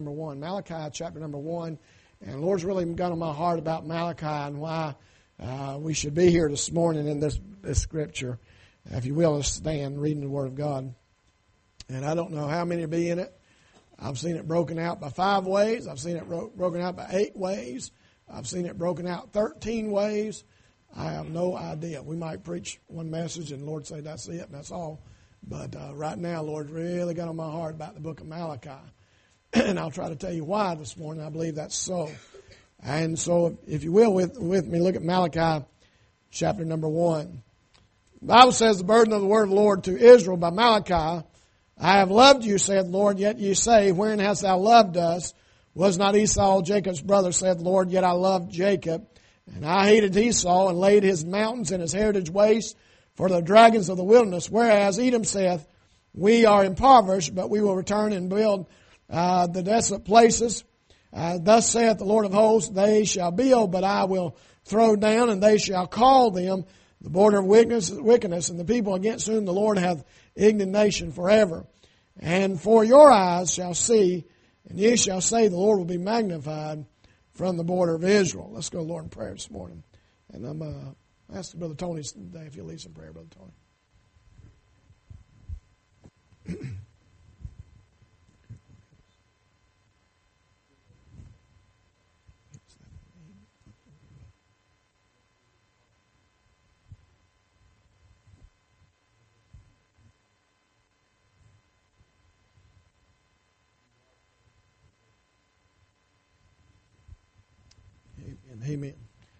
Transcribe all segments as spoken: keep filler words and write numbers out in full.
Number one, Malachi chapter number one. And the Lord's really got on my heart about Malachi and why uh, we should be here this morning in this, this scripture. If you will, let's stand reading the Word of God. And I don't know how many will be in it. I've seen it broken out by five ways. I've seen it ro- broken out by eight ways. I've seen it broken out thirteen ways. I have no idea. We might preach one message and the Lord say that's it and that's all. But uh, right now, Lord really got on my heart about the book of Malachi. And I'll try to tell you why this morning. I believe that's so. And so, if you will, with, with me, look at Malachi chapter number one. The Bible says, the burden of the word of the Lord to Israel by Malachi. I have loved you, saith the Lord, yet ye say, wherein hast thou loved us? Was not Esau Jacob's brother, saith the Lord, yet I loved Jacob. And I hated Esau, and laid his mountains and his heritage waste for the dragons of the wilderness. Whereas Edom saith, we are impoverished, but we will return and build uh, the desolate places. Uh, thus saith the Lord of hosts, they shall build, but I will throw down, and they shall call them the border of wickedness, wickedness, and the people against whom the Lord hath indignation forever. And for your eyes shall see, and ye shall say, the Lord will be magnified from the border of Israel. Let's go to the Lord in prayer this morning. And I'm uh, asking Brother Tony today if he'll lead some prayer, Brother Tony. Amen.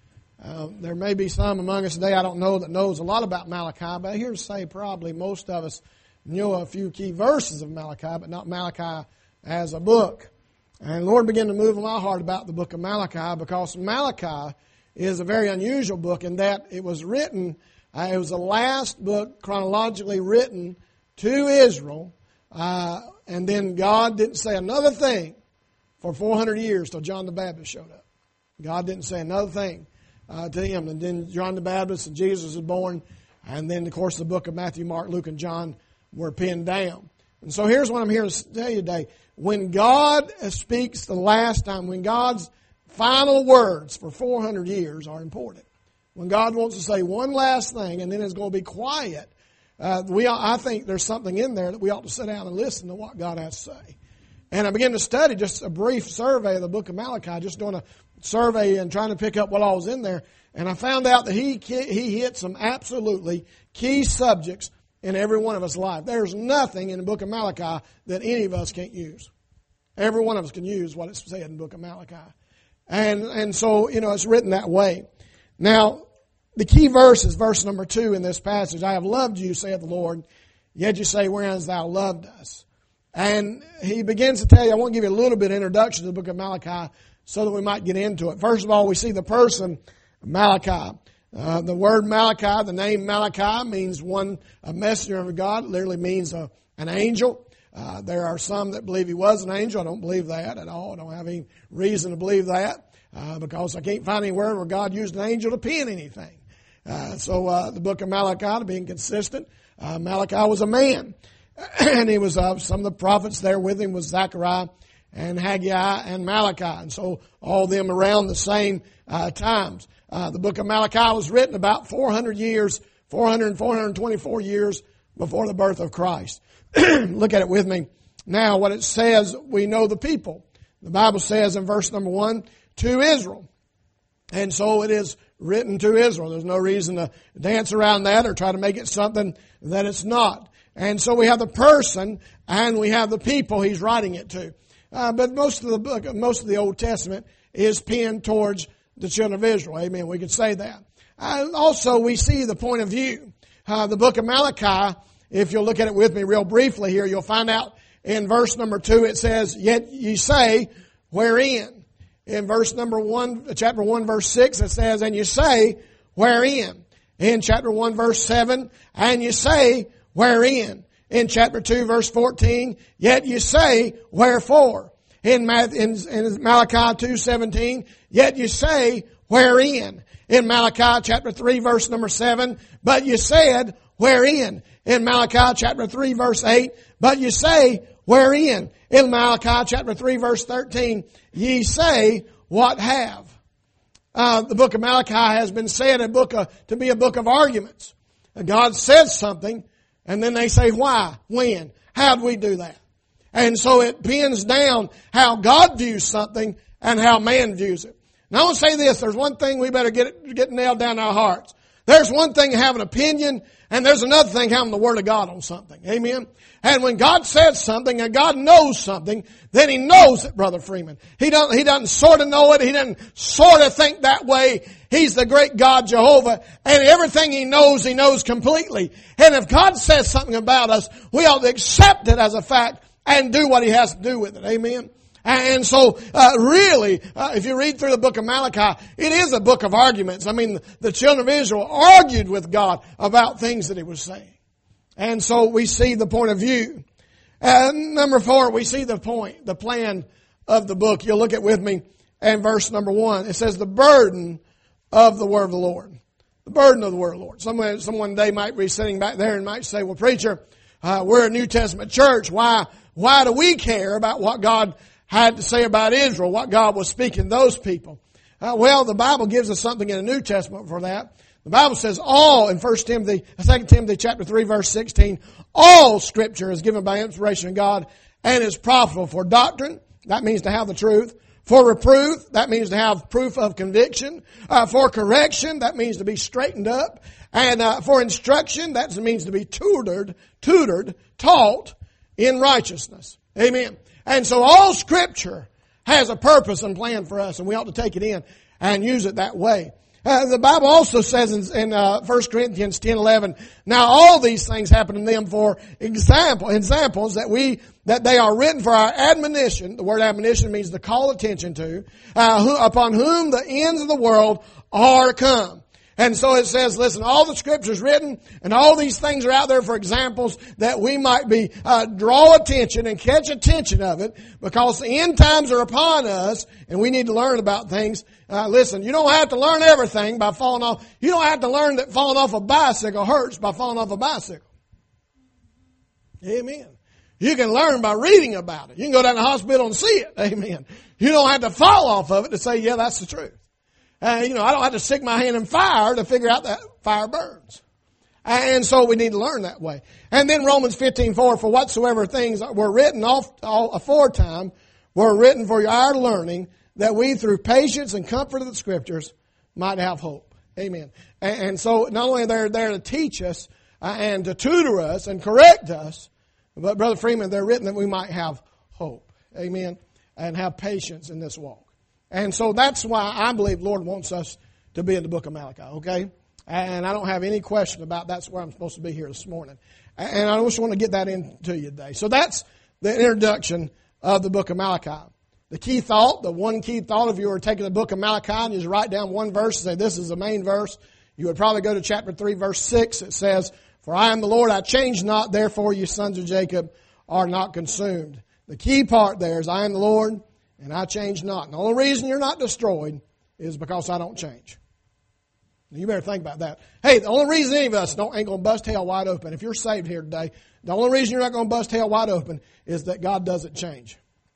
Uh, there may be some among us today I don't know that knows a lot about Malachi, but here to say probably most of us know a few key verses of Malachi, but not Malachi as a book. And the Lord began to move in my heart about the book of Malachi because Malachi is a very unusual book in that it was written, uh, it was the last book chronologically written to Israel, uh, and then God didn't say another thing for four hundred years till John the Baptist showed up. God didn't say another thing uh, to him. And then John the Baptist and Jesus was born. And then, of course, the book of Matthew, Mark, Luke, and John were pinned down. And so here's what I'm here to tell you today. When God speaks the last time, when God's final words for four hundred years are important, when God wants to say one last thing and then it's going to be quiet, uh, we I think there's something in there that we ought to sit down and listen to what God has to say. And I began to study just a brief survey of the book of Malachi, just doing a survey and trying to pick up what all was in there. And I found out that he he hit some absolutely key subjects in every one of us' life. There's nothing in the book of Malachi that any of us can't use. Every one of us can use what it's said in the book of Malachi. And, and so, you know, it's written that way. Now, the key verse is verse number two in this passage. I have loved you, saith the Lord, yet you say, wherein hast thou loved us? And he begins to tell you, I want to give you a little bit of introduction to the book of Malachi so that we might get into it. First of all, we see the person Malachi. Uh, the word Malachi, the name Malachi means one, a messenger of God. It literally means a, an angel. Uh, there are some that believe he was an angel. I don't believe that at all. I don't have any reason to believe that uh, because I can't find anywhere where God used an angel to pen anything. Uh, so uh, the book of Malachi, being consistent, uh, Malachi was a man. And he was, uh, some of the prophets there with him was Zechariah and Haggai and Malachi. And so all of them around the same uh, times. Uh, the book of Malachi was written about four hundred years, four hundred, four hundred twenty-four years before the birth of Christ. Look at it with me. Now what it says, we know the people. The Bible says in verse number one, to Israel. And so it is written to Israel. There's no reason to dance around that or try to make it something that it's not. And so we have the person and we have the people he's writing it to. Uh, but most of the book, most of the Old Testament is penned towards the children of Israel. Amen. We could say that. Uh, also, we see the point of view. Uh, the book of Malachi, if you'll look at it with me real briefly here, you'll find out in verse number two it says, yet ye say, wherein? In verse number one, chapter one, verse six, it says, and you say, wherein? In chapter one, verse seven, and you say, wherein? In chapter two, verse fourteen, yet you say, wherefore? In, in, in Malachi two seventeen, yet you say, wherein? In Malachi chapter three, verse number seven, but you said, wherein? In Malachi chapter three, verse eight, but you say, wherein, in Malachi chapter three verse thirteen, ye say, what have? Uh, the book of Malachi has been said a book of, to be a book of arguments. God says something, and then they say why, when, how do we do that? And so it pins down how God views something and how man views it. Now I want to say this, there's one thing we better get, get nailed down in our hearts. There's one thing to have an opinion, and there's another thing having the Word of God on something. Amen? And when God says something and God knows something, then He knows it, Brother Freeman. He doesn't, He doesn't sort of know it. He doesn't sort of think that way. He's the great God Jehovah, and everything He knows, He knows completely. And if God says something about us, we ought to accept it as a fact and do what He has to do with it. Amen? And so, uh, really, uh, if you read through the book of Malachi, it is a book of arguments. I mean, the children of Israel argued with God about things that He was saying. And so we see the point of view. And number four, we see the point, the plan of the book. You'll look at with me in verse number one. It says, the burden of the word of the Lord. The burden of the word of the Lord. Someone, someone they might be sitting back there and might say, well, preacher, uh, we're a New Testament church. Why, why do we care about what God had to say about Israel, what God was speaking to those people? Uh, well, the Bible gives us something in the New Testament for that. The Bible says all in First Timothy, Second Timothy chapter three verse sixteen, all Scripture is given by inspiration of God and is profitable for doctrine. That means to have the truth. For reproof, that means to have proof of conviction. Uh, for correction, that means to be straightened up. And uh, for instruction, that means to be tutored, tutored, taught in righteousness. Amen. And so all Scripture has a purpose and plan for us, and we ought to take it in and use it that way. Uh, the Bible also says in, in uh, First Corinthians ten eleven, now all these things happen in them for example, examples that we that they are written for our admonition. The word admonition means to call attention to, uh, who, upon whom the ends of the world are come. And so it says, listen, all the Scripture's written, and all these things are out there for examples that we might be, uh, draw attention and catch attention of it, because the end times are upon us, and we need to learn about things. Uh, listen, you don't have to learn everything by falling off. You don't have to learn that falling off a bicycle hurts by falling off a bicycle. Amen. You can learn by reading about it. You can go down to the hospital and see it. Amen. You don't have to fall off of it to say, yeah, that's the truth. Uh, you know, I don't have to stick my hand in fire to figure out that fire burns. And so we need to learn that way. And then Romans fifteen four, for whatsoever things were written off, all aforetime were written for our learning, that we through patience and comfort of the Scriptures might have hope. Amen. And, and so not only they're there to teach us uh, and to tutor us and correct us, but Brother Freeman, they're written that we might have hope. Amen. And have patience in this walk. And so that's why I believe the Lord wants us to be in the book of Malachi, okay? And I don't have any question about that's where I'm supposed to be here this morning. And I just want to get that into you today. So that's the introduction of the book of Malachi. The key thought, the one key thought, if you were taking the book of Malachi and you just write down one verse and say this is the main verse, you would probably go to chapter three, verse six. It says, for I am the Lord, I change not, therefore you sons of Jacob are not consumed. The key part there is I am the Lord, and I change not. And the only reason you're not destroyed is because I don't change. You better think about that. Hey, the only reason any of us don't ain't going to bust hell wide open, if you're saved here today, the only reason you're not going to bust hell wide open is that God doesn't change.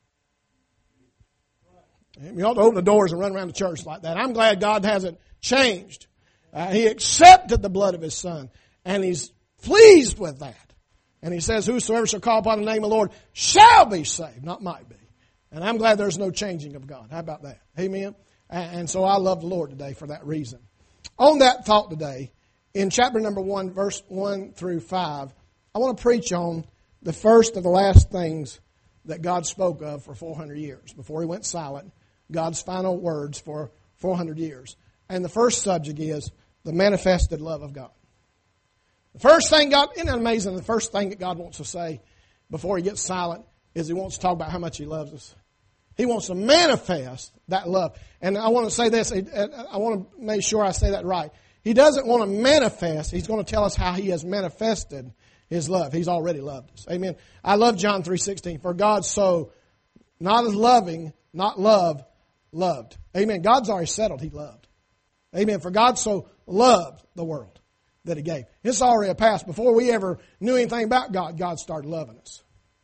You ought to open the doors and run around the church like that. I'm glad God hasn't changed. Uh, he accepted the blood of His Son, and He's pleased with that. And He says, whosoever shall call upon the name of the Lord shall be saved, not might be. And I'm glad there's no changing of God. How about that? Amen? And so I love the Lord today for that reason. On that thought today, in chapter number one, verse one through five, I want to preach on the first of the last things that God spoke of for four hundred years. Before He went silent, God's final words for four hundred years. And the first subject is the manifested love of God. The first thing God, isn't that amazing? The first thing that God wants to say before He gets silent is He wants to talk about how much He loves us. He wants to manifest that love. And I want to say this, I want to make sure I say that right. He doesn't want to manifest, He's going to tell us how He has manifested His love. He's already loved us. Amen. I love John three sixteen. For God so, not as loving, not love, loved. Amen. God's already settled He loved. Amen. For God so loved the world that He gave. It's already a past. Before we ever knew anything about God, God started loving us.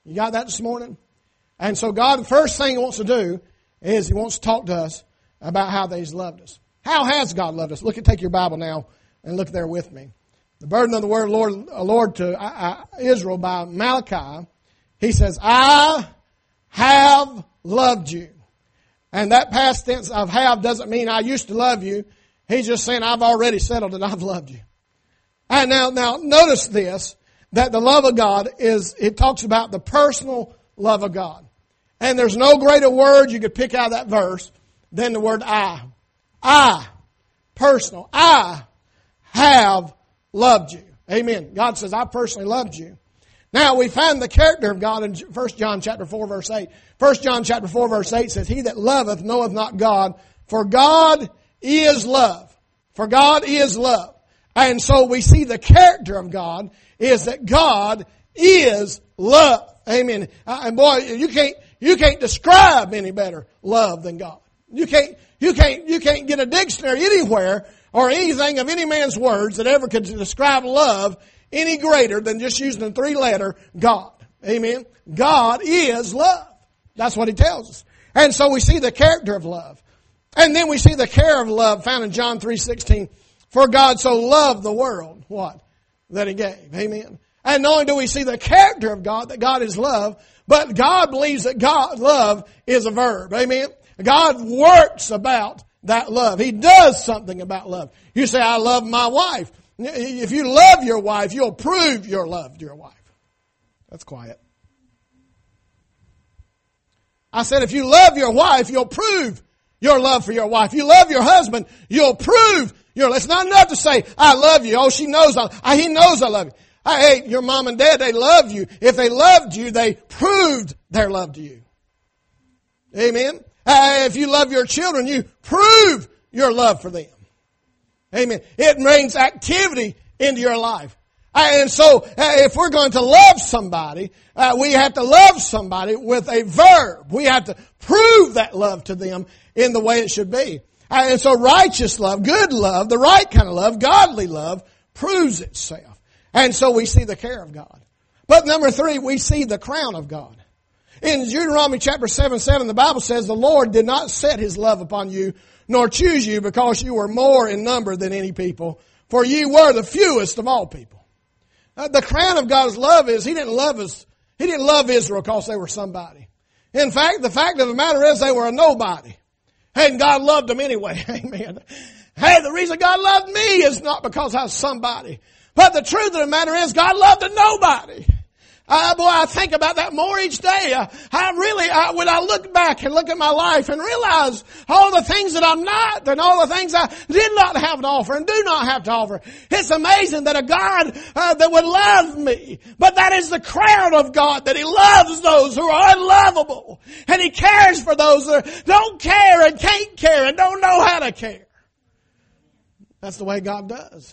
You got that this morning? And so God, the first thing He wants to do is He wants to talk to us about how He's loved us. How has God loved us? Look at, take your Bible now and look there with me. The burden of the word Lord, Lord to uh, Israel by Malachi, He says, I have loved you. And that past tense of have doesn't mean I used to love you. He's just saying I've already settled that I've loved you. And now, now notice this, that the love of God is, it talks about the personal love of God. And there's no greater word you could pick out of that verse than the word I. I, personal, I have loved you. Amen. God says, I personally loved you. Now we find the character of God in First John chapter four verse eight. First John chapter four verse eight says, He that loveth knoweth not God, for God is love. For God is love. And so we see the character of God is that God is love. Amen. And boy, you can't, you can't describe any better love than God. You can't, you can't, you can't get a dictionary anywhere or anything of any man's words that ever could describe love any greater than just using the three letter God. Amen. God is love. That's what He tells us. And so we see the character of love. And then we see the care of love found in John three sixteen. For God so loved the world, what? That He gave. Amen. And not only do we see the character of God, that God is love, but God believes that God, love is a verb. Amen. God works about that love. He does something about love. You say, I love my wife. If you love your wife, you'll prove your love to your wife. That's quiet. I said, if you love your wife, you'll prove your love for your wife. You love your husband, you'll prove your love. It's not enough to say, I love you. Oh, she knows I, he knows I love you. Hey, your mom and dad, they love you. If they loved you, they proved their love to you. Amen. Uh, if you love your children, you prove your love for them. Amen. It brings activity into your life. Uh, and so, uh, if we're going to love somebody, uh, we have to love somebody with a verb. We have to prove that love to them in the way it should be. Uh, and so righteous love, good love, the right kind of love, godly love, proves itself. And so we see the care of God. But number three, we see the crown of God. In Deuteronomy chapter seven, seven, the Bible says, the Lord did not set His love upon you, nor choose you because you were more in number than any people, for you were the fewest of all people. Uh, the crown of God's love is He didn't love us. He didn't love Israel because they were somebody. In fact, the fact of the matter is they were a nobody. And God loved them anyway. Amen. Hey, the reason God loved me is not because I was somebody. But the truth of the matter is God loved a nobody. Uh, boy, I think about that more each day. Uh, I really, uh, when I look back and look at my life and realize all the things that I'm not and all the things I did not have to offer and do not have to offer. It's amazing that a God uh, that would love me, but that is the crown of God, that He loves those who are unlovable. And He cares for those that don't care and can't care and don't know how to care. That's the way God does.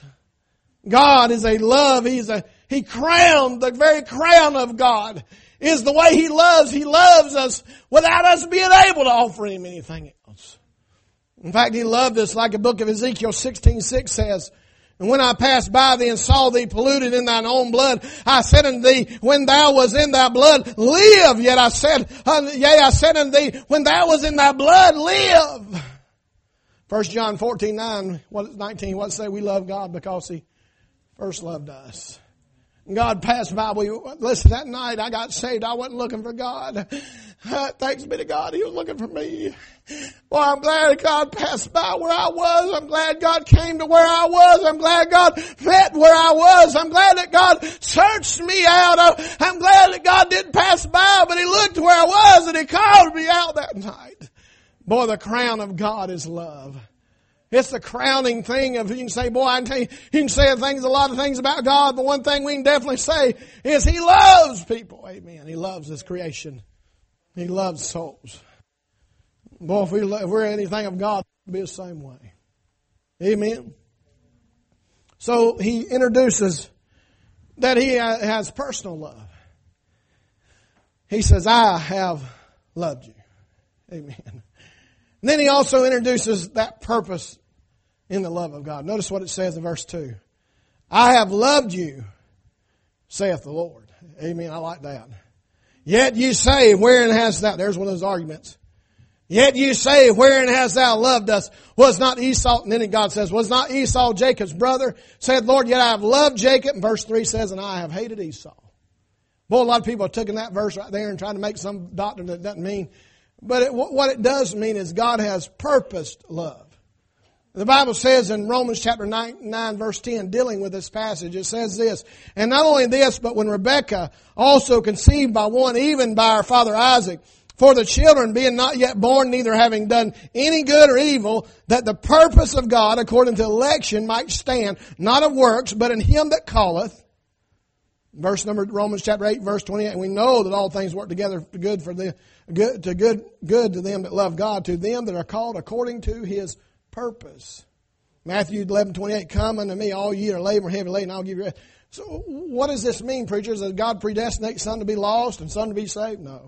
God is a love. He's a, He crowned, the very crown of God is the way He loves. He loves us without us being able to offer Him anything else. In fact, He loved us like the book of Ezekiel sixteen six says, and when I passed by thee and saw thee polluted in thine own blood, I said unto thee, when thou was in thy blood, live. Yet I said, yea, I said unto thee, when thou was in thy blood, live. First John fourteen nine, what, nineteen, what say we love God because He first loved us. God passed by. We listen, that night I got saved. I wasn't looking for God. Uh, thanks be to God, He was looking for me. Well, I'm glad God passed by where I was. I'm glad God came to where I was. I'm glad God met where I was. I'm glad that God searched me out. I'm glad that God didn't pass by, but He looked where I was and He called me out that night. Boy, the crown of God is love. It's the crowning thing of, you can say, boy, I can tell you, you can say things, a lot of things about God, but one thing we can definitely say is He loves people. Amen. He loves His creation. He loves souls. Boy, if, we, if we're anything of God, it'll be the same way. Amen. So He introduces that He has personal love. He says, I have loved you. Amen. And then He also introduces that purpose in the love of God. Notice what it says in verse two. I have loved you, saith the Lord. Amen. I like that. Yet you say, wherein hast thou, there's one of those arguments. Yet you say, wherein hast thou loved us? Was not Esau, and then God says, was not Esau Jacob's brother? Said, Lord, yet I have loved Jacob. And verse three says, and I have hated Esau. Boy, a lot of people have taken that verse right there and trying to make some doctrine that doesn't mean. But it, what it does mean is God has purposed love. The Bible says in Romans chapter nine, nine verse ten, dealing with this passage, it says this, and not only this, but when Rebekah also conceived by one, even by our father Isaac, for the children being not yet born, neither having done any good or evil, that the purpose of God according to election might stand, not of works, but in him that calleth. Verse number, Romans chapter eight, verse twenty-eight, and we know that all things work together for good for the, good, to good, good to them that love God, to them that are called according to his purpose. Matthew eleven twenty-eight, come unto me, all ye that are labor and heavy laden, I'll give you rest. So what does this mean, preachers? Does God predestinate some to be lost and some to be saved? No.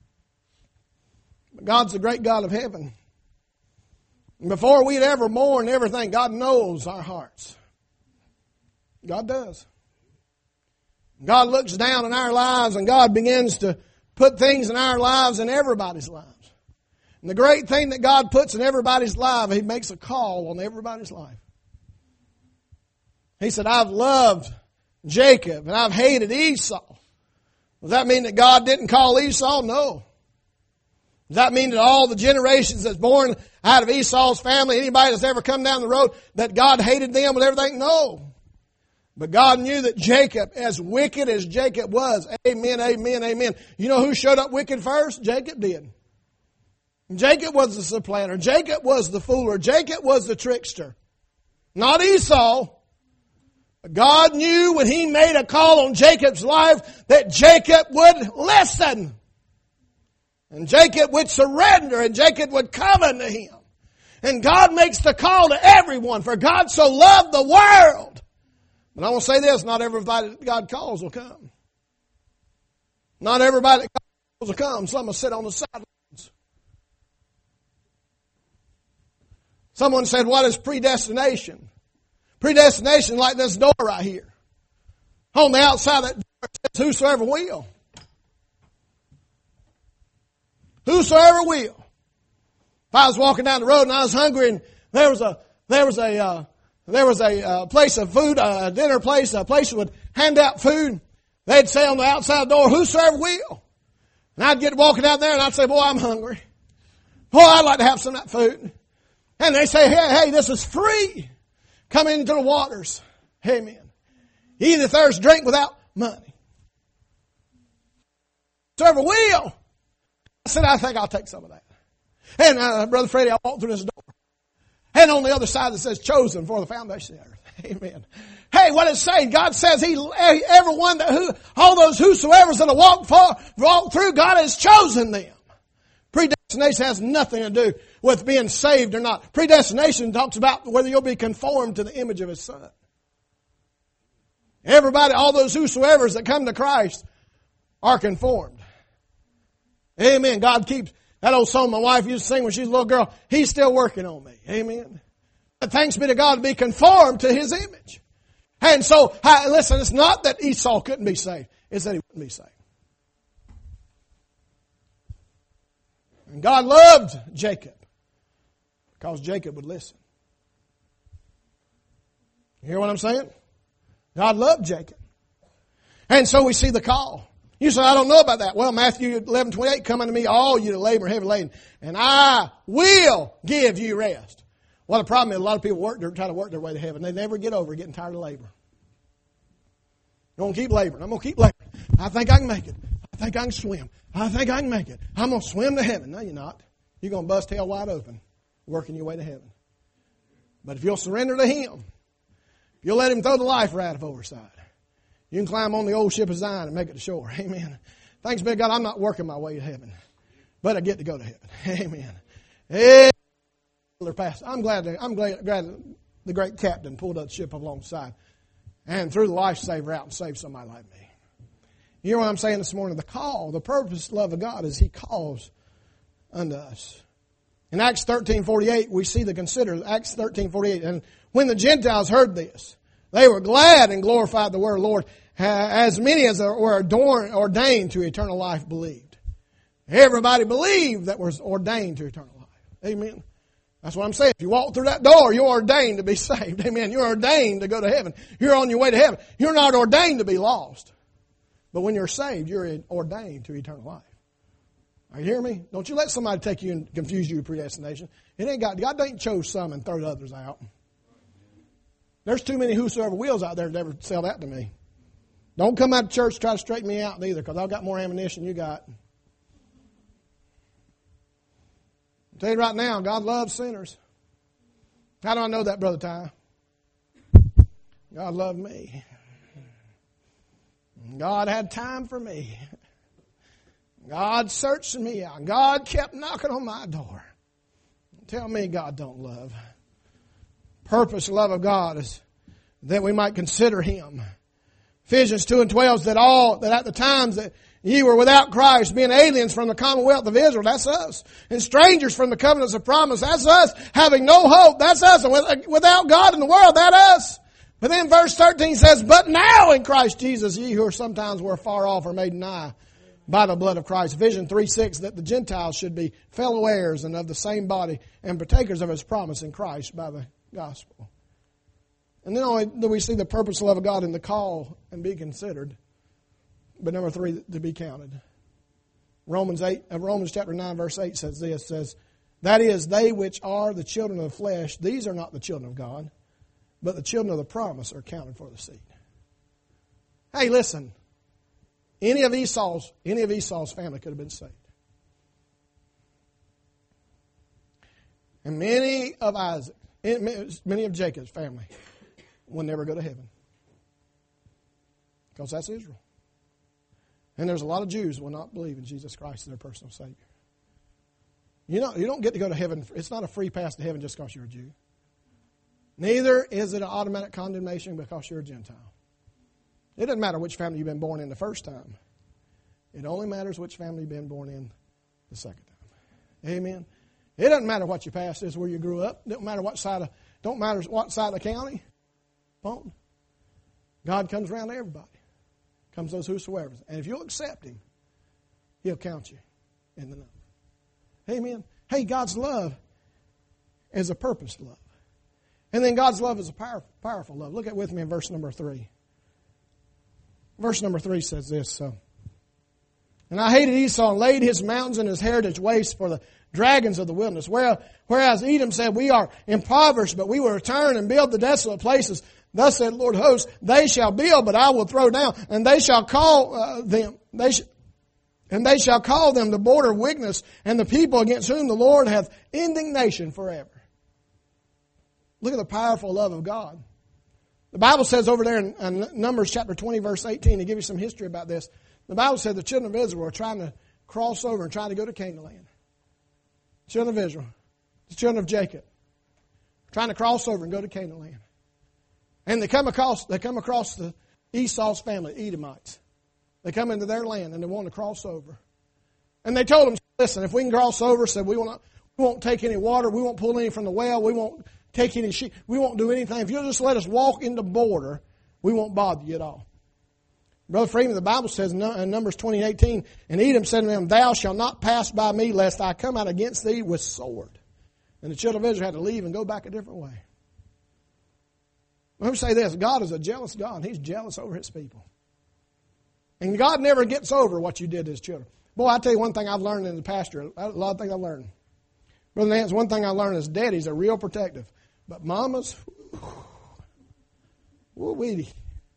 But God's the great God of heaven. And before we'd ever born everything, God knows our hearts. God does. God looks down in our lives and God begins to put things in our lives and everybody's lives. And the great thing that God puts in everybody's life, He makes a call on everybody's life. He said, I've loved Jacob and I've hated Esau. Does that mean that God didn't call Esau? No. Does that mean that all the generations that's born out of Esau's family, anybody that's ever come down the road, that God hated them with everything? No. But God knew that Jacob, as wicked as Jacob was, amen, amen, amen. You know who showed up wicked first? Jacob did. Jacob was the supplanter. Jacob was the fooler. Jacob was the trickster. Not Esau. God knew when He made a call on Jacob's life that Jacob would listen. And Jacob would surrender and Jacob would come unto Him. And God makes the call to everyone, for God so loved the world. But I want to say this, not everybody that God calls will come. Not everybody that God calls will come. Some will sit on the sidelines. Someone said, what is predestination? Predestination is like this door right here. On the outside of that door it says, whosoever will. Whosoever will. If I was walking down the road and I was hungry and there was a, there was a, uh, there was a uh, place of food, a dinner place, a place that would hand out food, they'd say on the outside of the door, whosoever will. And I'd get walking out there and I'd say, boy, I'm hungry. Boy, I'd like to have some of that food. And they say, hey, hey, this is free. Come into the waters. Amen. Eat the thirst, drink without money. Whosoever will. I said, I think I'll take some of that. And uh, Brother Freddie, I walked through this door. And on the other side it says, chosen for the foundation of the earth. Amen. Hey, what it's saying, God says He, everyone that who, all those whosoever's that have walked, for, walked through, God has chosen them. Predestination has nothing to do with being saved or not. Predestination talks about whether you'll be conformed to the image of His Son. Everybody, all those whosoever's that come to Christ are conformed. Amen. God keeps, that old song my wife used to sing when she was a little girl, He's still working on me. Amen. But thanks be to God to be conformed to His image. And so, listen, it's not that Esau couldn't be saved. It's that he wouldn't be saved. And God loved Jacob because Jacob would listen. You hear what I'm saying? God loved Jacob. And so we see the call. You say, I don't know about that. Well, Matthew eleven twenty-eight, come unto me, all you that labor heavy laden, and I will give you rest. Well, the problem is a lot of people work, try to work their way to heaven. They never get over getting tired of labor. I'm going to keep laboring. I'm going to keep laboring. I think I can make it. I think I can swim. I think I can make it. I'm going to swim to heaven. No, you're not. You're going to bust hell wide open working your way to heaven. But if you'll surrender to Him, if you'll let Him throw the life raft overside, you can climb on the old ship of Zion and make it to shore. Amen. Thanks be to God, I'm not working my way to heaven, but I get to go to heaven. Amen. Amen. I'm glad, to, I'm glad, glad the great captain pulled that ship alongside and threw the lifesaver out and saved somebody like me. You hear what I'm saying this morning? The call, the purpose, love of God is He calls unto us. In Acts thirteen forty-eight, we see the consider, Acts thirteen forty-eight, and when the Gentiles heard this, They were glad and glorified the word of the Lord, as many as were ordained to eternal life believed. Everybody believed that was ordained to eternal life. Amen. That's what I'm saying. If you walk through that door, you're ordained to be saved. Amen. You're ordained to go to heaven. You're on your way to heaven. You're not ordained to be lost. But when you're saved, you're ordained to eternal life. Are you hearing me? Don't you let somebody take you and confuse you with predestination. It ain't got, God ain't chose some and throw the others out. There's too many whosoever wills out there to ever sell that to me. Don't come out of church and try to straighten me out neither, because I've got more ammunition you got. I'll tell you right now, God loves sinners. How do I know that, Brother Ty? God loved me. God had time for me. God searched me out. God kept knocking on my door. Tell me God don't love. Purpose, love of God is that we might consider Him. Ephesians two and twelve said all that at the times that ye were without Christ, being aliens from the commonwealth of Israel, that's us. And strangers from the covenants of promise, that's us. Having no hope, that's us. And without God in the world, that's us. But then verse thirteen says, but now in Christ Jesus, ye who are sometimes were far off are made nigh by the blood of Christ. Ephesians three six, that the Gentiles should be fellow heirs and of the same body and partakers of His promise in Christ by the gospel. And then only do we see the purpose love of God in the call and be considered, but number three, to be counted. Romans eight, uh, Romans chapter nine, verse eight says this, says, that is, they which are the children of the flesh, these are not the children of God, but the children of the promise are counted for the seed. Hey, listen, any of Esau's, any of Esau's family could have been saved. And many of Isaac, many of Jacob's family will never go to heaven. Because that's Israel. And there's a lot of Jews who will not believe in Jesus Christ as their personal Savior. You know, you don't get to go to heaven. It's not a free pass to heaven just because you're a Jew. Neither is it an automatic condemnation because you're a Gentile. It doesn't matter which family you've been born in the first time. It only matters which family you've been born in the second time. Amen. It doesn't matter what your past is, where you grew up. It don't matter what side of don't matter what side of the county. Don't. God comes around to everybody. Comes those whosoever. And if you'll accept Him, He'll count you in the number. Amen. Hey, God's love is a purposed love. And then God's love is a powerful, powerful love. Look at with me in verse number three. Verse number three says this. So, and I hated Esau and laid his mountains and his heritage waste for the dragons of the wilderness. Whereas Edom said, we are impoverished, but we will return and build the desolate places. Thus said Lord hosts, they shall build, but I will throw down. And they shall call uh, them, they sh- and they shall call them the border of wickedness, and the people against whom the Lord hath indignation forever. Look at the powerful love of God. The Bible says over there in, in Numbers chapter twenty, verse eighteen, to give you some history about this, the Bible said the children of Israel were trying to cross over and trying to go to Canaan land. The children of Israel, the children of Jacob, trying to cross over and go to Canaan land. And they come across, they come across the Esau's family, Edomites. They come into their land and they want to cross over. And they told them, listen, if we can cross over, said we won't, we won't take any water, we won't pull any from the well, we won't take any sheep, we won't do anything. If you'll just let us walk in the border, we won't bother you at all. Brother Freeman, the Bible says in Numbers twenty eighteen, and Edom said to them, thou shalt not pass by me, lest I come out against thee with sword. And the children of Israel had to leave and go back a different way. Let me say this, God is a jealous God. He's jealous over His people. And God never gets over what you did to His children. Boy, I tell you one thing I've learned in the pasture, a lot of things I've learned. Brother Nance, one thing I learned is daddies are real protective. But mamas, woo weedy.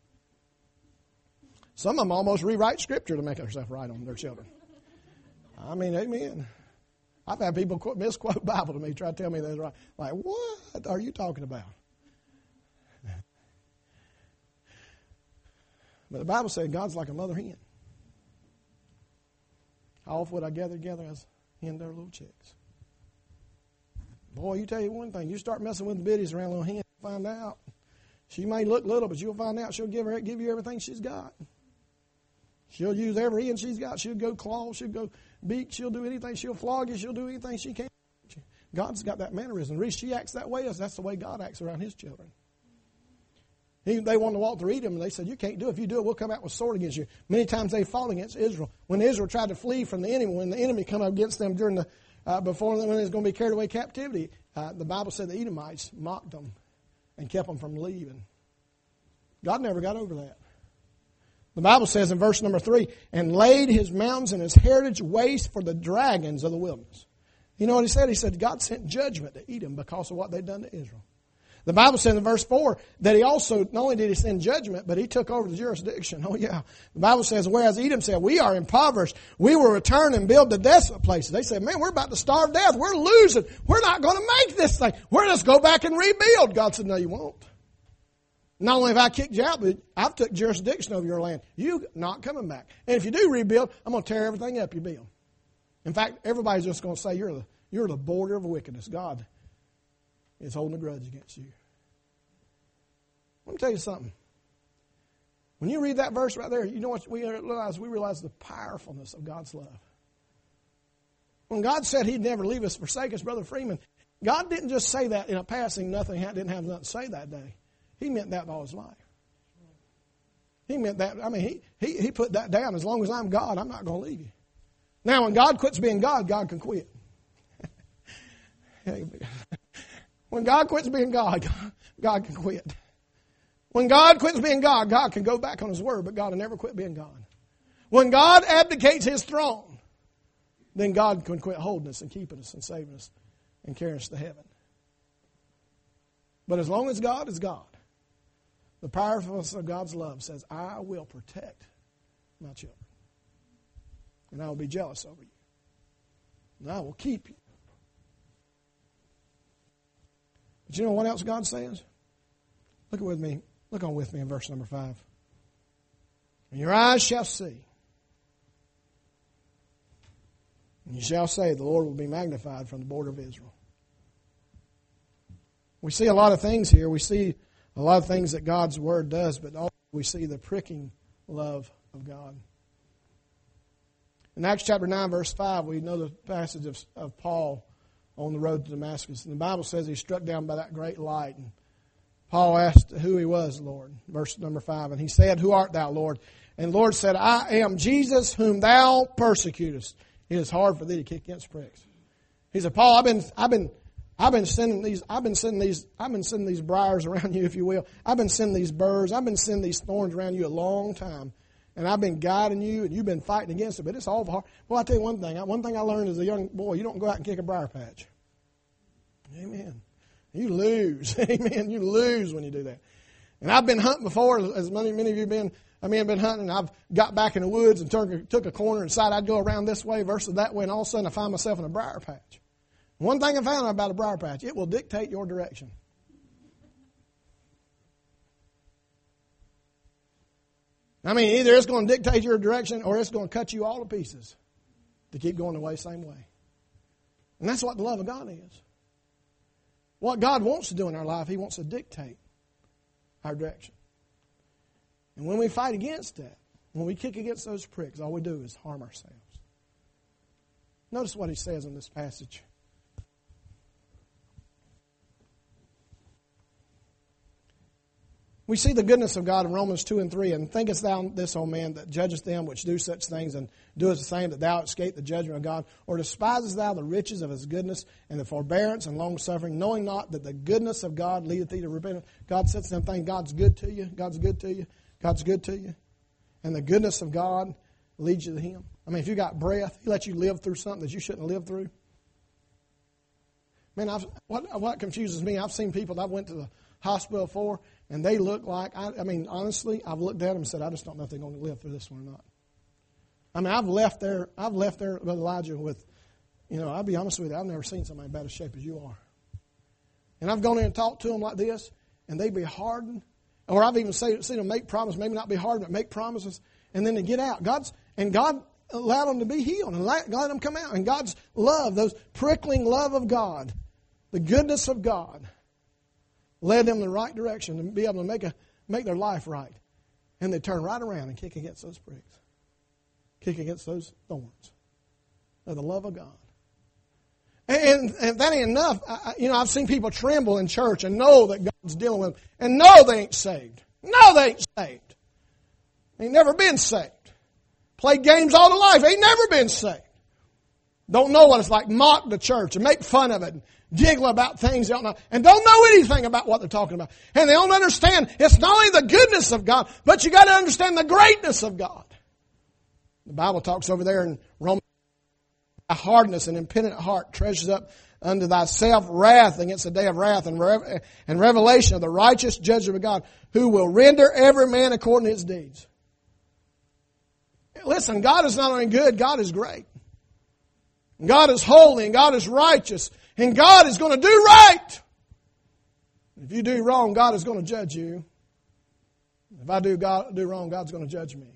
Some of them almost rewrite Scripture to make themselves right on their children. I mean, amen. I've had people quote, misquote Bible to me, try to tell me that's right. Like, what are you talking about? But the Bible said God's like a mother hen. How often would I gather together as hen their little chicks? Boy, you tell you one thing, you start messing with the biddies around little hen, you'll find out. She may look little, but you'll find out she'll give her give you everything she's got. She'll use every hen she's got. She'll go claw, she'll go beak, she'll do anything. She'll flog you, she'll do anything she can. God's got that mannerism. The reason she acts that way is that's the way God acts around His children. He, they wanted to walk through Edom, and they said, you can't do it. If you do it, we'll come out with sword against you. Many times they fought against Israel. When Israel tried to flee from the enemy, when the enemy come up against them during the, uh, before when they was going to be carried away captivity, uh, the Bible said the Edomites mocked them and kept them from leaving. God never got over that. The Bible says in verse number three, and laid his mountains and his heritage waste for the dragons of the wilderness. You know what he said? He said God sent judgment to Edom because of what they'd done to Israel. The Bible says in verse four that he also, not only did he send judgment, but he took over the jurisdiction. Oh yeah. The Bible says, whereas Edom said, we are impoverished. We will return and build the desolate places. They said, man, we're about to starve to death. We're losing. We're not going to make this thing. We're just go back and rebuild. God said, no, you won't. Not only have I kicked you out, but I've took jurisdiction over your land. You're not coming back. And if you do rebuild, I'm going to tear everything up you build. In fact, everybody's just going to say, you're the, you're the border of wickedness. God is holding a grudge against you. Let me tell you something. When you read that verse right there, you know what we realize? We realize the powerfulness of God's love. When God said He'd never leave us, forsake us, Brother Freeman, God didn't just say that in a passing, nothing, didn't have nothing to say that day. He meant that all His life. He meant that, I mean, he, he, he put that down. As long as I'm God, I'm not going to leave you. Now, when God quits being God, God can quit. When God quits being God, God can quit. When God quits being God, God can go back on His word, but God will never quit being God. When God abdicates His throne, then God can quit holding us and keeping us and saving us and carrying us to heaven. But as long as God is God, the powerfulness of God's love says, I will protect my children. And I will be jealous over you. And I will keep you. But you know what else God says? Look with me. Look on with me in verse number five. And your eyes shall see. And you shall say, the Lord will be magnified from the border of Israel. We see a lot of things here. We see a lot of things that God's Word does, but also we see the pricking love of God. In Acts chapter nine, verse five, we know the passage of, of Paul on the road to Damascus. And the Bible says he struck down by that great light. And Paul asked who he was, Lord. Verse number five. And he said, who art thou, Lord? And the Lord said, I am Jesus whom thou persecutest. It is hard for thee to kick against pricks. He said, Paul, I've been, I've been, I've been sending these, I've been sending these, I've been sending these briars around you, if you will. I've been sending these burrs. I've been sending these thorns around you a long time. And I've been guiding you, and you've been fighting against it, but it's all hard. Well, I'll tell you one thing. One thing I learned as a young boy, you don't go out and kick a briar patch. Amen. You lose. Amen. You lose when you do that. And I've been hunting before, as many, many of you have been. I mean, I've been hunting, and I've got back in the woods and turned, took a corner and decided I'd go around this way versus that way, and all of a sudden I find myself in a briar patch. One thing I found out about a briar patch, it will dictate your direction. I mean, either it's going to dictate your direction or it's going to cut you all to pieces to keep going the way, same way. And that's what the love of God is. What God wants to do in our life, He wants to dictate our direction. And when we fight against that, when we kick against those pricks, all we do is harm ourselves. Notice what He says in this passage. We see the goodness of God in Romans two and three. And thinkest thou this, O man, that judgest them which do such things, and doest the same, that thou escape the judgment of God? Or despisest thou the riches of His goodness, and the forbearance and longsuffering, knowing not that the goodness of God leadeth thee to repentance? God sets them things. God's good to you. God's good to you. God's good to you. And the goodness of God leads you to Him. I mean, if you got breath, He lets you live through something that you shouldn't live through. Man, I've, what, what confuses me, I've seen people that I went to the hospital for, and they look like, I, I mean, honestly, I've looked at them and said, I just don't know if they're going to live through this one or not. I mean, I've left there, I've left there, Brother Elijah, with, you know, I'll be honest with you, I've never seen somebody in bad a shape as you are. And I've gone in and talked to them like this, and they be hardened. Or I've even seen them make promises, maybe not be hardened, but make promises, and then they get out. God's and God allowed them to be healed, and let, let them come out. And God's love, those prickling love of God, the goodness of God, led them in the right direction to be able to make a make their life right. And they turn right around and kick against those pricks. Kick against those thorns. Of the love of God. And, and if that ain't enough, I, you know, I've seen people tremble in church and know that God's dealing with them and know they ain't saved. No, they ain't saved. Ain't never been saved. Played games all their life. Ain't never been saved. Don't know what it's like. Mock the church and make fun of it and giggle about things they don't know. And don't know anything about what they're talking about. And they don't understand it's not only the goodness of God, but you got to understand the greatness of God. The Bible talks over there in Romans, a hardness and impenitent heart treasures up unto thyself wrath against the day of wrath and, rev- and revelation of the righteous judgment of God, who will render every man according to his deeds. Listen, God is not only good, God is great. God is holy and God is righteous. And God is going to do right. If you do wrong, God is going to judge you. If I do God do wrong, God's going to judge me.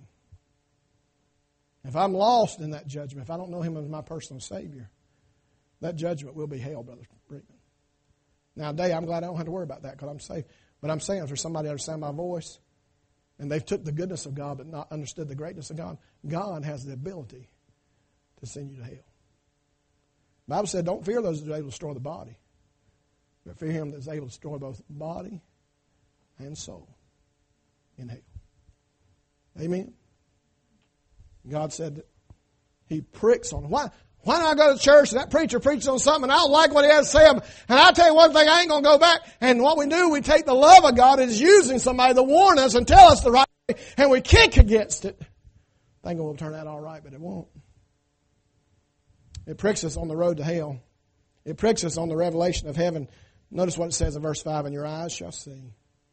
If I'm lost in that judgment, if I don't know Him as my personal Savior, that judgment will be hell, Brother Brickman. Now, today, I'm glad I don't have to worry about that because I'm saved. But I'm saying, for somebody to understand my voice, and they've took the goodness of God but not understood the greatness of God, God has the ability to send you to hell. The Bible said, don't fear those that are able to destroy the body, but fear Him that is able to destroy both body and soul in hell. Amen? God said that He pricks on. Why, why do I go to church and that preacher preaches on something and I don't like what he has to say? And I'll tell you one thing, I ain't going to go back. And what we do, we take the love of God as using somebody to warn us and tell us the right way, and we kick against it. Thinking we'll turn out all right, but it won't. It pricks us on the road to hell. It pricks us on the revelation of heaven. Notice what it says in verse five, and your eyes shall see.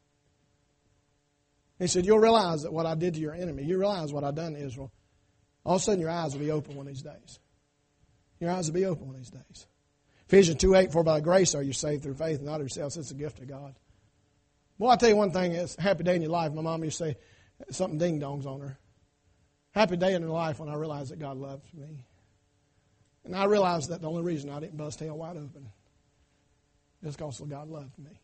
He said, you'll realize that what I did to your enemy, you realize what I've done to Israel. All of a sudden your eyes will be open one of these days. Your eyes will be open one of these days. Ephesians two eight, for by grace are you saved through faith, and not of yourselves. It's a gift of God. Well, I'll tell you one thing, it's a happy day in your life. My mom used to say something ding-dongs on her. Happy day in her life when I realized that God loves me. And I realized that the only reason I didn't bust hell wide open is because God loved me.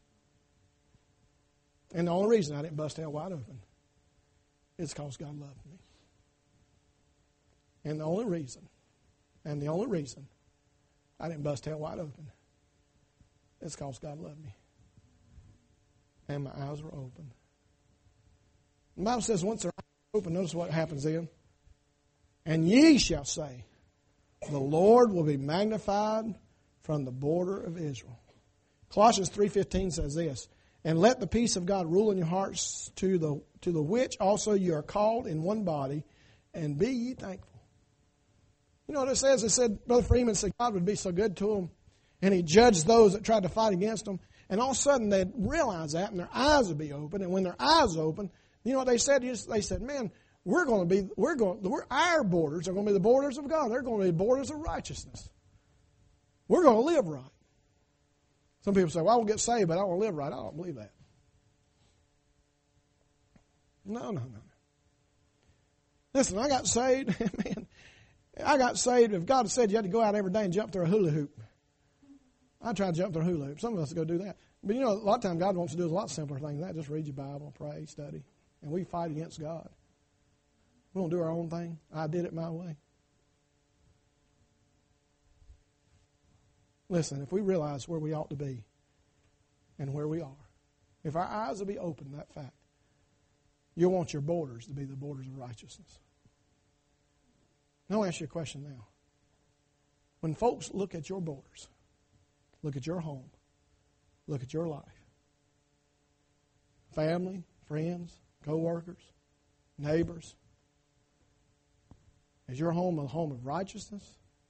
And the only reason I didn't bust hell wide open is because God loved me. And the only reason, and the only reason I didn't bust hell wide open is because God loved me. And my eyes were open. The Bible says once their eyes are open, notice what happens then. And ye shall say, the Lord will be magnified from the border of Israel. Colossians three fifteen says this, and let the peace of God rule in your hearts, to the to the which also you are called in one body, and be ye thankful. You know what it says? It said, Brother Freeman said God would be so good to them, and He judged those that tried to fight against them. And all of a sudden they'd realize that, and their eyes would be open. And when their eyes open, you know what they said? They said, man, we're going to be, we're going, we're, our borders are going to be the borders of God. They're going to be borders of righteousness. We're going to live right. Some people say, well, I won't get saved, but I won't live right. I don't believe that. No, no, no, no. Listen, I got saved, man. I got saved. If God had said you had to go out every day and jump through a hula hoop, I try to jump through a hula hoop. Some of us go do that. But you know, a lot of times God wants to do a lot simpler thing than that. Just read your Bible, pray, study. And we fight against God. We don't do our own thing. I did it my way. Listen, if we realize where we ought to be and where we are, if our eyes will be open to that fact, you'll want your borders to be the borders of righteousness. Now I'll ask you a question now. When folks look at your borders, look at your home, look at your life, family, friends, co-workers, neighbors, is your home a home of righteousness?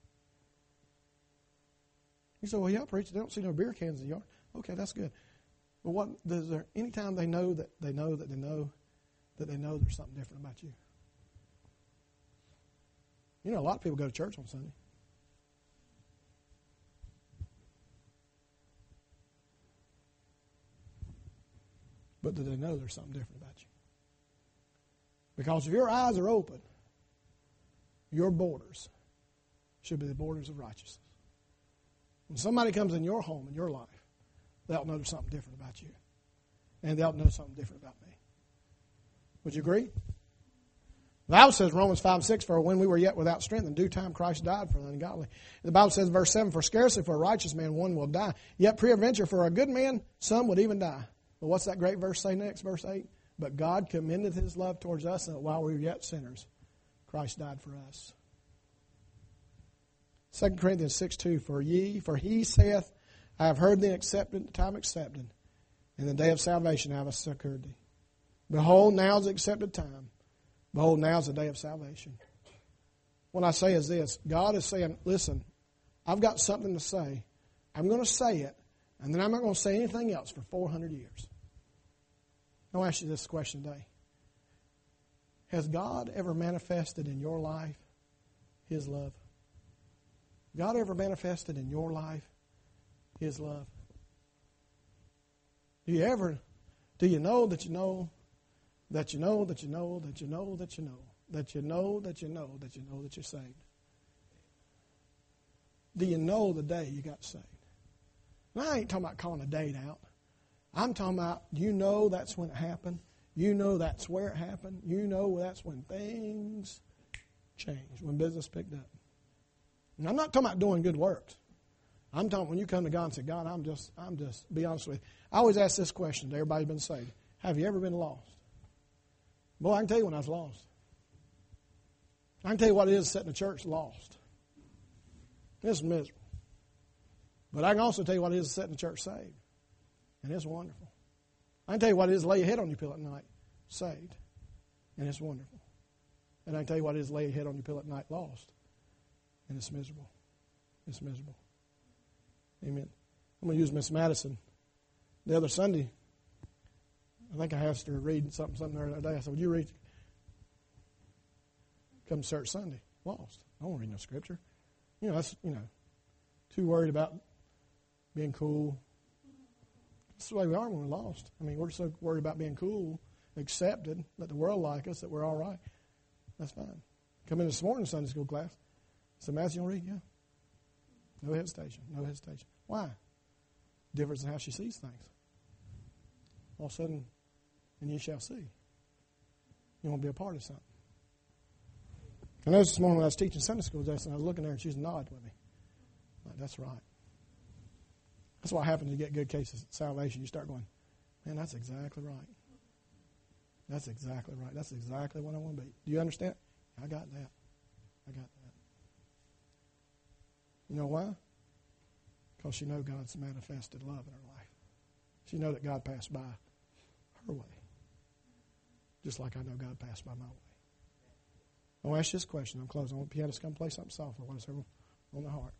You say, well, yeah, preacher, they don't see no beer cans in the yard. Okay, that's good. But what, is there any time they know that they know that they know that they know there's something different about you? You know, a lot of people go to church on Sunday. But do they know there's something different about you? Because if your eyes are open, your borders should be the borders of righteousness. When somebody comes in your home, in your life, they'll know there's something different about you. And they'll know something different about me. Would you agree? The Bible says, Romans five six, for when we were yet without strength, in due time Christ died for the ungodly. The Bible says, verse seven, for scarcely for a righteous man one will die, yet peradventure for a good man some would even die. But what's that great verse say next, verse eight? But God commendeth His love towards us, and while we were yet sinners, Christ died for us. Second Corinthians six two, For ye, for He saith, I have heard thee accepted, the time accepted. In the day of salvation have I succored thee. Behold, now is the accepted time. Behold, now is the day of salvation. What I say is this. God is saying, listen, I've got something to say. I'm going to say it, and then I'm not going to say anything else for four hundred years. I'll ask you this question today. Has God ever manifested in your life His love? God ever manifested in your life His love? Do you ever, do you know that you know, that you know, that you know, that you know, that you know, that you know, that you know, that you know that you're saved? Do you know the day you got saved? And I ain't talking about calling a date out. I'm talking about, you know that's when it happened. You know that's where it happened. You know that's when things changed, when business picked up. And I'm not talking about doing good works. I'm talking when you come to God and say, God, I'm just, I'm just, be honest with you. I always ask this question to everybody who's been saved. Have you ever been lost? Boy, I can tell you when I was lost. I can tell you what it is to sit in the church lost. It's miserable. But I can also tell you what it is to sit in the church saved. And it's wonderful. I can tell you what it is to lay your head on your pillow at night saved. And it's wonderful. And I can tell you what it is to lay your head on your pillow at night lost. And it's miserable. It's miserable. Amen. I'm going to use Miss Madison. The other Sunday, I think I asked her to read something, something the other day. I said, would you read? Come to church Sunday. Lost. I don't read no scripture. You know, that's, you know, too worried about being cool. That's the way we are when we're lost. I mean, we're so worried about being cool, accepted, let the world like us, that we're all right. That's fine. Come in this morning to Sunday school class. I said, Matthew, you want to read? Yeah. No hesitation. No hesitation. Why? Difference in how she sees things. All of a sudden, and ye shall see. You want to be a part of something. I noticed this morning when I was teaching Sunday school, Jason, I was looking at her and she was nodding with me. Like, that's right. That's what happens when you get good cases of salvation. You start going, man, that's exactly right. That's exactly right. That's exactly what I want to be. Do you understand? I got that. I got that. You know why? Because she knows God's manifested love in her life. She knows that God passed by her way. Just like I know God passed by my way. I want to ask you this question. I'm closing. I want pianists to come play something soft for what is on the heart.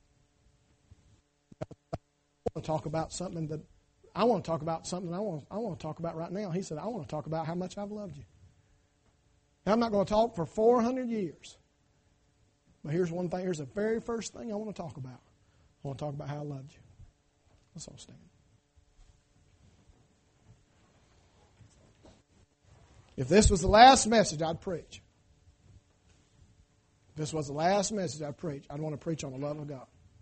I want to talk about something that I want to talk about something I want, I want to talk about right now. He said, I want to talk about how much I've loved you. Now, I'm not going to talk for four hundred years. But here's one thing. Here's the very first thing I want to talk about. I want to talk about how I loved you. Let's all stand. If this was the last message I'd preach, if this was the last message I'd preach, I'd want to preach on the love of God.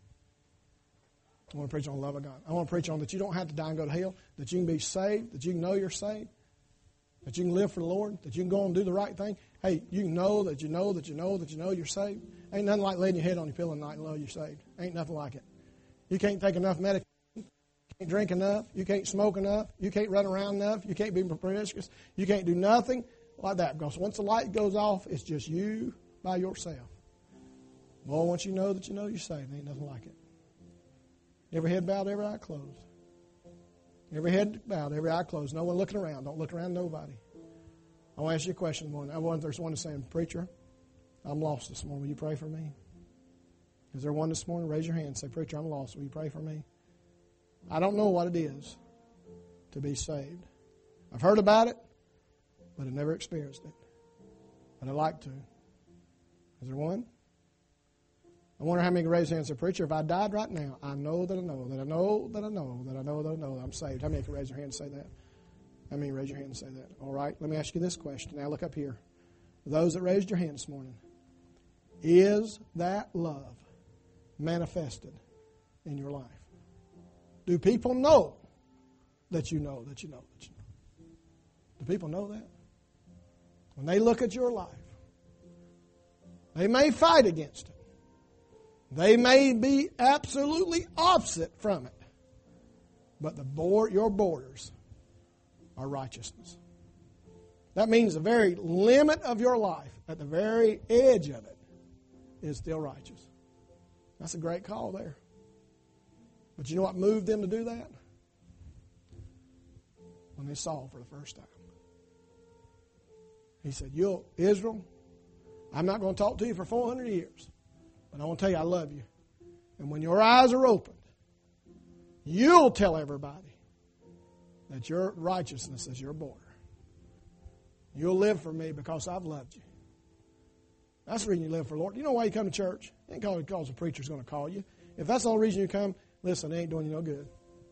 I want to preach on the love of God. I want to preach on that you don't have to die and go to hell, that you can be saved, that you can know you're saved, that you can live for the Lord, that you can go and do the right thing. Hey, you can know that you know that you know that you know you're saved. Ain't nothing like laying your head on your pillow at night and know you're saved. Ain't nothing like it. You can't take enough medication. You can't drink enough. You can't smoke enough. You can't run around enough. You can't be promiscuous. You can't do nothing like that. Because once the light goes off, it's just you by yourself. Well, once you know that you know you're saved, ain't nothing like it. Every head bowed, every eye closed. Every head bowed, every eye closed. No one looking around. Don't look around nobody. I want to ask you a question this morning. I wonder if there's one that's saying, Preacher, I'm lost this morning. Will you pray for me? Is there one this morning? Raise your hand and say, Preacher, I'm lost. Will you pray for me? I don't know what it is to be saved. I've heard about it, but I've never experienced it. But I'd like to. Is there one? I wonder how many can raise their hands and say, Preacher, if I died right now, I know that I know, that I know, that I know, that I know, that I know that I'm saved. How many can raise their hand and say that? How many raise your hand and say that? All right, let me ask you this question. Now look up here. Those that raised your hand this morning, is that love manifested in your life? Do people know that you know that you know that you know? Do people know that? When they look at your life, they may fight against it. They may be absolutely opposite from it. But the board, your borders are righteousness. That means the very limit of your life, at the very edge of it, is still righteous. That's a great call there. But you know what moved them to do that? When they saw for the first time. He said, "You'll, Israel, I'm not going to talk to you for four hundred years, but I want to tell you I love you. And when your eyes are opened, you'll tell everybody that your righteousness is your border. You'll live for me because I've loved you." That's the reason you live for the Lord. You know why you come to church? It ain't because the preacher's going to call you. If that's the only reason you come, listen, it ain't doing you no good.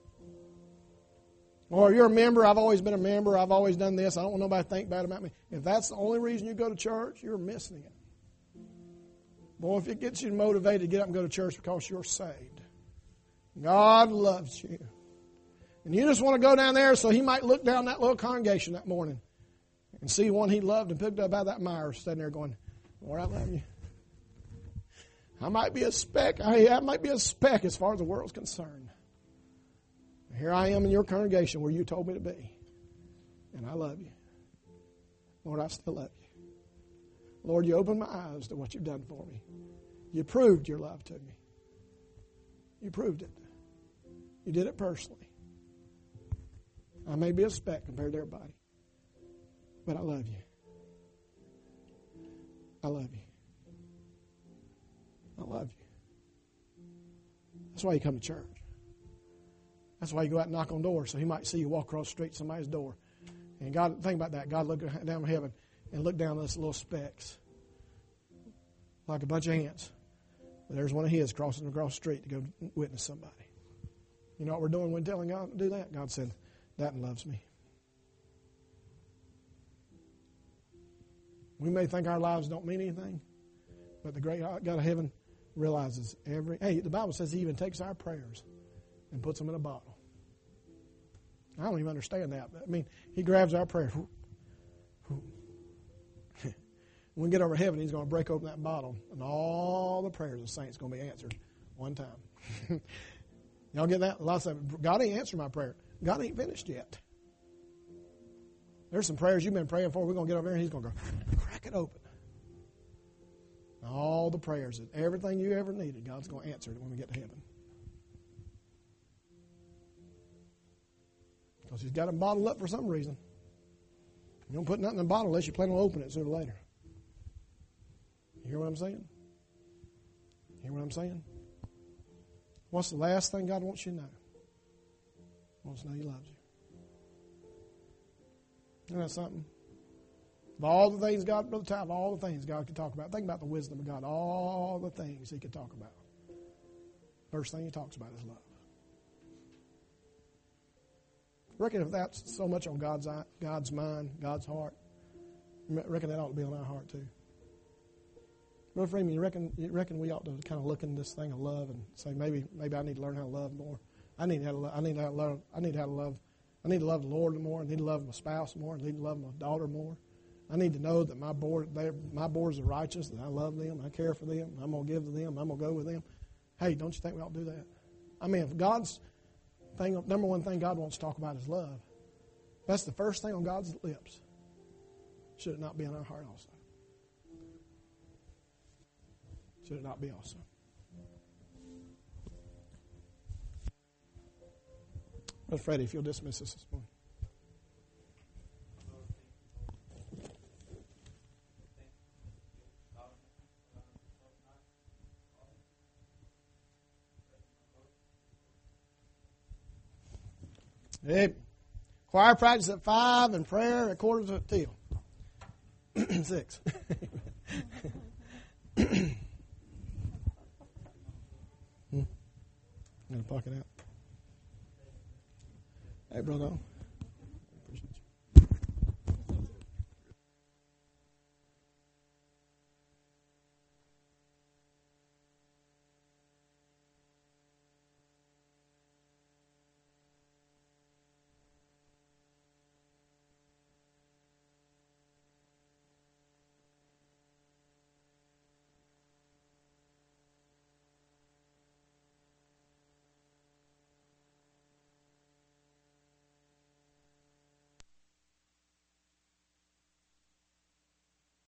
Or you're a member, I've always been a member, I've always done this, I don't want nobody to think bad about me. If that's the only reason you go to church, you're missing it. Boy, if it gets you motivated to get up and go to church because you're saved, God loves you. And you just want to go down there so He might look down that little congregation that morning and see one He loved and picked up out of that mire, standing there going, "Lord, I love you. I might be a speck. I, I might be a speck as far as the world's concerned. Here I am in your congregation where you told me to be. And I love you. Lord, I still love you. Lord, you opened my eyes to what you've done for me. You proved your love to me. You proved it. You did it personally. I may be a speck compared to everybody, but I love you. I love you. I love you. That's why you come to church. That's why you go out and knock on doors, so He might see you walk across the street to somebody's door. And God, think about that. God looked down from heaven and looked down at those little specks like a bunch of ants. But there's one of His crossing across the street to go witness somebody. You know what we're doing when telling God to do that? God said, "That loves me." We may think our lives don't mean anything, but the great God of heaven realizes every... Hey, the Bible says He even takes our prayers and puts them in a bottle. I don't even understand that. But I mean, He grabs our prayer. When we get over to heaven, He's going to break open that bottle, and all the prayers of the saints are going to be answered one time. Y'all get that? Lots of God ain't answered my prayer. God ain't finished yet. There's some prayers you've been praying for. We're going to get over there, and He's going to go crack it open. All the prayers, everything you ever needed, God's going to answer it when we get to heaven. Because He's got them bottled up for some reason. You don't put nothing in a bottle unless you plan on opening it sooner or later. You hear what I'm saying? You hear what I'm saying? What's the last thing God wants you to know? He wants to know He loves you. Isn't that something? Of all the things God, Brother Ty, of all the things God could talk about, think about the wisdom of God. All the things He could talk about. First thing He talks about is love. I reckon if that's so much on God's God's mind, God's heart, I reckon that ought to be on our heart too. Brother Freeman, you reckon you reckon we ought to kind of look into this thing of love and say maybe maybe I need to learn how to love more. I need to I need to love I need how to love I need to love the Lord more. I need to love my spouse more. I need to love my daughter more. I need to know that my board, my boards are righteous, that I love them, I care for them, I'm going to give to them, I'm going to go with them. Hey, don't you think we ought to do that? I mean, if God's thing, number one thing God wants to talk about is love, that's the first thing on God's lips. Should it not be in our heart also? Should it not be also? Brother Freddie, if you'll dismiss us this morning. Hey, choir practice at five and prayer at quarter to till six. hmm. I'm gonna pocket out. Hey, brother.